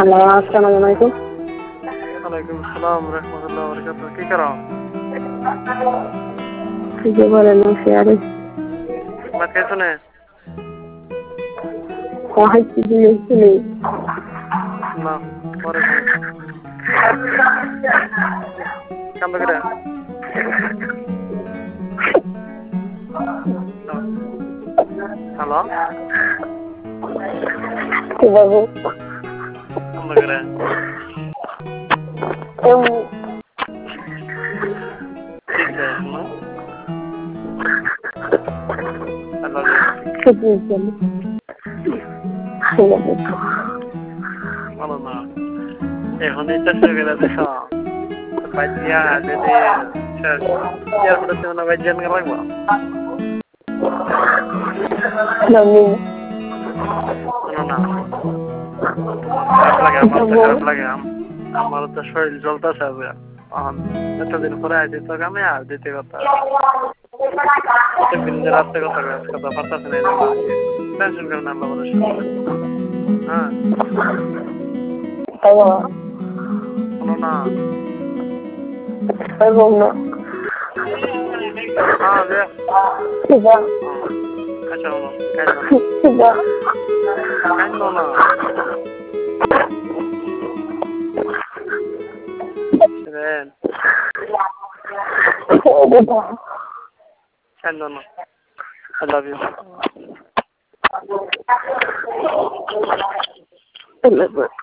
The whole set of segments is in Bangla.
হ্যালো, আসসালামু আলাইকুম। ওয়ালাইকুম আসসালাম রহমতুল্লাহ বরকাতুহ। কি করো? কি বলেন শেয়ারে ভাত খাইছো না? খাইছি দিয়েছি না, পরে খাবো। কান্দ করে হ্যালো, কি বাবু কান্দ করে ঠিক আছে না? আল্লাহ ভালো না। এখন এটা শুরু করে দিছ বাজিয়া যদি এয়ারপোর্টের থেকে না বাজিয়া নিয়ে লাগবো। শোনো না, খারাপ লাগে, আমার তো খারাপ লাগে। আমার তো শরীর জ্বলতেছে এতদিন পরে আইছি তো আমি আর দিতে কথা রাত্রে কথা পারতেছে না। টেনশন করেন আল্লাহ ভরসা। হ্যাঁ শোনো না, হ্যাঁ দে আচ্ছা শোনো, কান্দো না কান্দো না। I love you. I love you.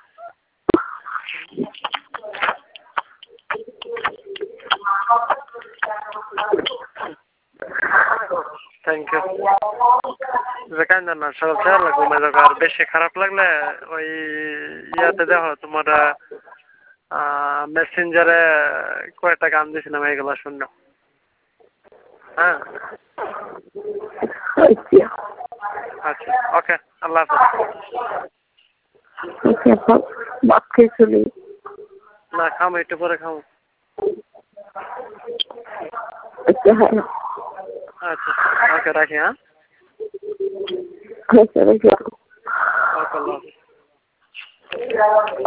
Thank you. কান্দো না, সব খেয়াল রাখবো। আর বেশি খারাপ লাগলে ওই ইয়াতে দেখো তোমার মেসেঞ্জারে কয়েকটা গান দিয়েছিলাম, এগুলো শুনো। হ্যাঁ আচ্ছা, ওকে, আল্লাহ হাফেজ। না খামো, একটু পরে খামো। আচ্ছা ওকে, রাখি। হ্যাঁ ওকে, আল্লাহ হাফেজ।